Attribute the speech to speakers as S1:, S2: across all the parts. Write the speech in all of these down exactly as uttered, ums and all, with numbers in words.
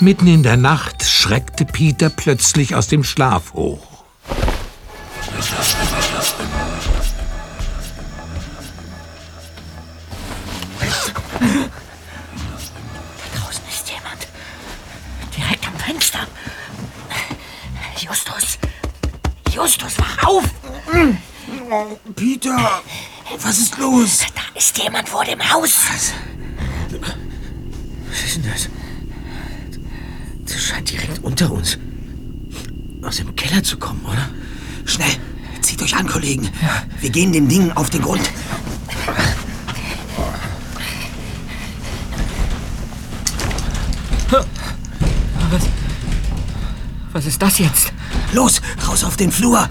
S1: Mitten in der Nacht schreckte Peter plötzlich aus dem Schlaf hoch.
S2: Da draußen ist jemand. Direkt am Fenster. Justus. Justus, wach auf!
S3: Oh, Peter, was ist los?
S2: Da ist jemand vor dem Haus.
S3: Was? Was ist denn das? Das scheint direkt unter uns. Aus dem Keller zu kommen, oder? Schnell, zieht euch an, Kollegen. Ja. Wir gehen dem Ding auf den Grund.
S2: Was, was ist das jetzt?
S3: Los, raus auf den Flur.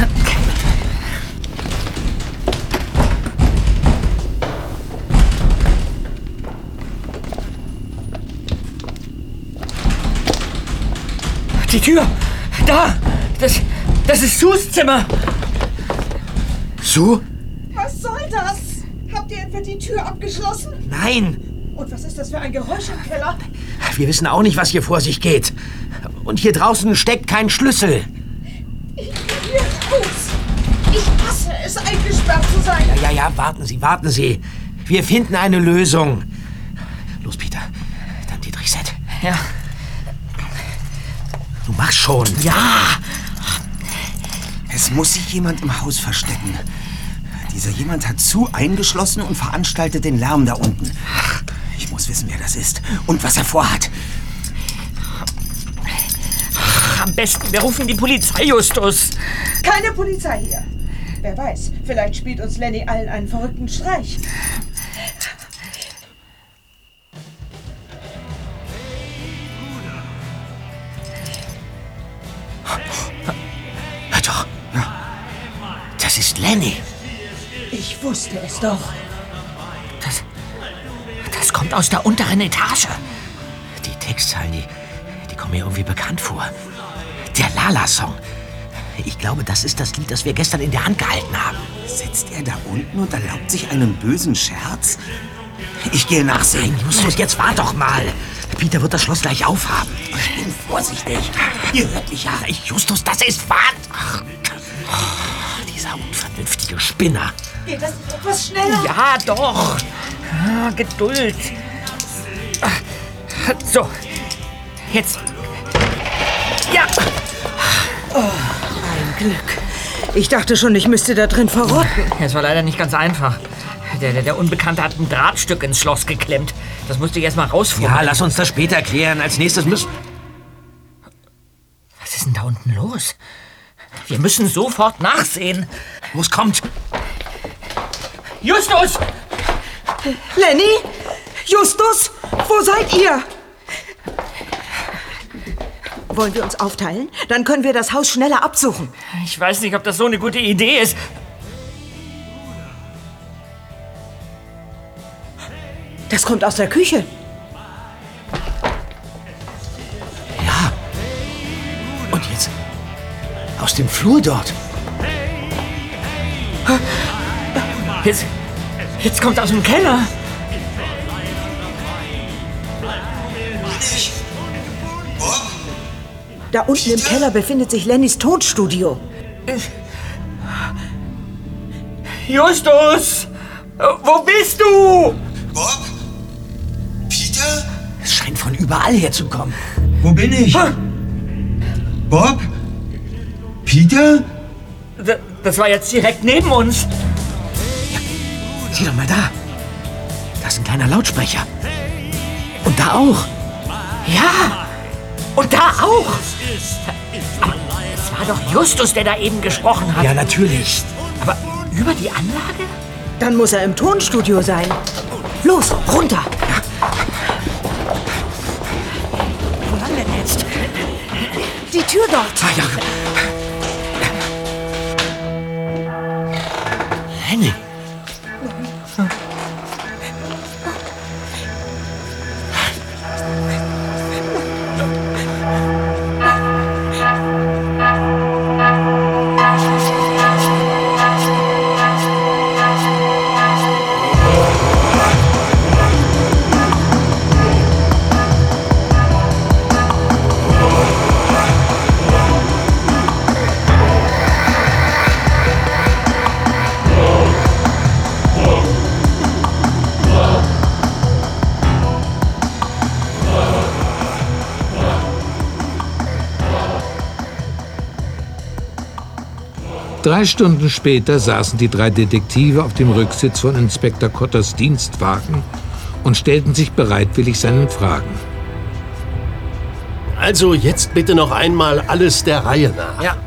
S2: Die Tür! Da! Das, das ist Sus Zimmer!
S3: Sue?
S4: Was soll das? Habt ihr etwa die Tür abgeschlossen?
S3: Nein!
S4: Und was ist das für ein Geräusch im Keller?
S3: Wir wissen auch nicht, was hier vor sich geht. Und hier draußen steckt kein Schlüssel.
S4: Ich will hier raus! Ich hasse es, eingesperrt zu sein!
S3: Ja, ja, ja, warten Sie, warten Sie. Wir finden eine Lösung. Los, Peter. Dann die Reset.
S2: Ja.
S3: Du machst schon.
S2: Ja!
S5: Es muss sich jemand im Haus verstecken. Dieser jemand hat Sue eingeschlossen und veranstaltet den Lärm da unten. Ich muss wissen, wer das ist und was er vorhat.
S2: Am besten, wir rufen die Polizei, Justus.
S4: Keine Polizei hier. Wer weiß, vielleicht spielt uns Lenny allen einen verrückten Streich.
S3: Hör doch. Ja. Das ist Lenny.
S4: Ich wusste es doch.
S2: Das, das kommt aus der unteren Etage.
S3: Die Textzeilen, die, die kommen mir irgendwie bekannt vor. Der Lala-Song. Ich glaube, das ist das Lied, das wir gestern in der Hand gehalten haben.
S5: Sitzt er da unten und erlaubt sich einen bösen Scherz? Ich gehe nachsehen.
S3: Nein, Justus, jetzt wart doch mal. Peter wird das Schloss gleich aufhaben.
S5: Ich bin vorsichtig. Ihr hört mich ja.
S3: Justus, das ist wahr. Ach, oh, dieser unvernünftige Spinner.
S4: Geht das nicht etwas schneller?
S2: Ja, doch. Ah, Geduld. So. Jetzt. Ja.
S4: Oh, ein Glück. Ich dachte schon, ich müsste da drin verrotten.
S2: Es war leider nicht ganz einfach. Der, der, der Unbekannte hat ein Drahtstück ins Schloss geklemmt. Das musste ich erst mal rausfummeln.
S3: Ja, lass uns das später klären. Als nächstes müssen...
S2: Was ist denn da unten los? Wir müssen sofort nachsehen.
S3: Los, kommt.
S2: Justus!
S4: Lenny? Justus? Wo seid ihr? Wollen wir uns aufteilen? Dann können wir das Haus schneller absuchen.
S2: Ich weiß nicht, ob das so eine gute Idee ist.
S4: Das kommt aus der Küche.
S3: Ja. Und jetzt aus dem Flur dort.
S2: Jetzt, jetzt kommt aus dem Keller.
S4: Da unten im Keller befindet sich Lennys Tonstudio.
S2: Justus! Wo bist du?
S5: Bob? Peter?
S3: Es scheint von überall her zu kommen.
S5: Wo bin ich?
S2: Ah.
S5: Bob? Peter?
S2: D- Das war jetzt direkt neben uns.
S3: Sieh doch mal da. Da ist ein kleiner Lautsprecher. Und da auch.
S2: Ja! Und da auch! Aber es war doch Justus, der da eben gesprochen hat.
S3: Ja, natürlich.
S2: Aber über die Anlage?
S4: Dann muss er im Tonstudio sein. Los, runter!
S2: Wo lang denn jetzt?
S4: Die Tür dort!
S3: Ah, ja. Lenny.
S1: Drei Stunden später saßen die drei Detektive auf dem Rücksitz von Inspektor Kotters Dienstwagen und stellten sich bereitwillig seinen Fragen.
S6: Also jetzt bitte noch einmal alles der Reihe nach.
S2: Ja.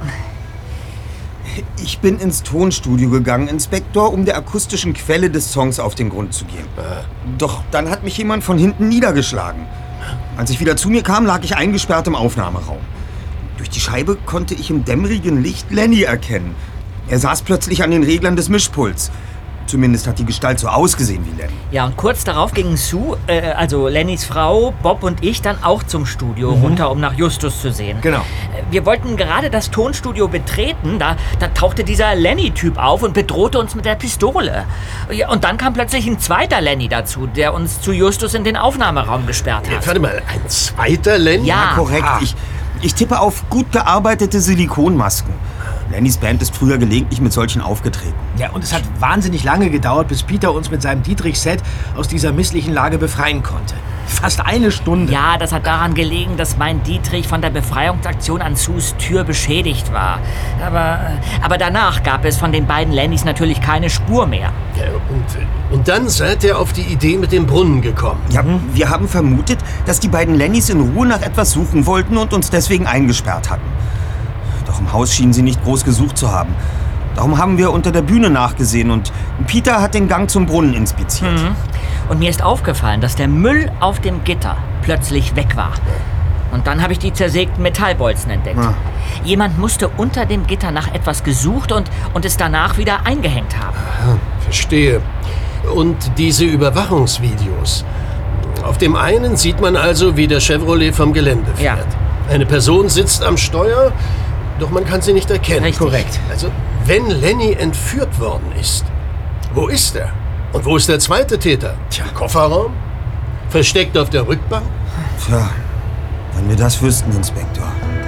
S5: Ich bin ins Tonstudio gegangen, Inspektor, um der akustischen Quelle des Songs auf den Grund zu gehen. Doch dann hat mich jemand von hinten niedergeschlagen. Als ich wieder zu mir kam, lag ich eingesperrt im Aufnahmeraum. Durch die Scheibe konnte ich im dämmerigen Licht Lenny erkennen. Er saß plötzlich an den Reglern des Mischpults. Zumindest hat die Gestalt so ausgesehen wie Lenny.
S2: Ja, und kurz darauf gingen Sue, äh, also Lennys Frau, Bob und ich dann auch zum Studio
S5: Mhm.
S2: runter, um nach Justus zu sehen.
S5: Genau.
S2: Äh, Wir wollten gerade das Tonstudio betreten, da, da tauchte dieser Lenny-Typ auf und bedrohte uns mit der Pistole. Ja, und dann kam plötzlich ein zweiter Lenny dazu, der uns zu Justus in den Aufnahmeraum gesperrt hat.
S6: Warte mal, ein zweiter Lenny?
S2: Ja.
S5: Korrekt.
S6: Ah.
S5: Ich, ich tippe auf gut gearbeitete Silikonmasken. Lennys Band ist früher gelegentlich mit solchen aufgetreten.
S3: Ja, und es hat wahnsinnig lange gedauert, bis Peter uns mit seinem Dietrich-Set aus dieser misslichen Lage befreien konnte. Fast eine Stunde.
S2: Ja, das hat daran gelegen, dass mein Dietrich von der Befreiungsaktion an Sues Tür beschädigt war. Aber, aber danach gab es von den beiden Lennys natürlich keine Spur mehr.
S6: Ja, und, und dann seid ihr auf die Idee mit dem Brunnen gekommen.
S5: Ja, wir haben vermutet, dass die beiden Lennys in Ruhe nach etwas suchen wollten und uns deswegen eingesperrt hatten. Doch im Haus schienen sie nicht groß gesucht zu haben. Darum haben wir unter der Bühne nachgesehen und Peter hat den Gang zum Brunnen inspiziert.
S2: Mhm. Und mir ist aufgefallen, dass der Müll auf dem Gitter plötzlich weg war. Und dann habe ich die zersägten Metallbolzen entdeckt.
S5: Ah.
S2: Jemand musste unter dem Gitter nach etwas gesucht und, und es danach wieder eingehängt haben.
S6: Verstehe. Und diese Überwachungsvideos. Auf dem einen sieht man also, wie der Chevrolet vom Gelände fährt.
S2: Ja.
S6: Eine Person sitzt am Steuer, doch man kann sie nicht erkennen.
S2: Richtig.
S3: Korrekt.
S6: Also, wenn Lenny entführt worden ist, wo ist er? Und wo ist der zweite Täter? Tja, Kofferraum? Versteckt auf der Rückbank?
S5: Tja, wenn wir das wüssten, Inspektor.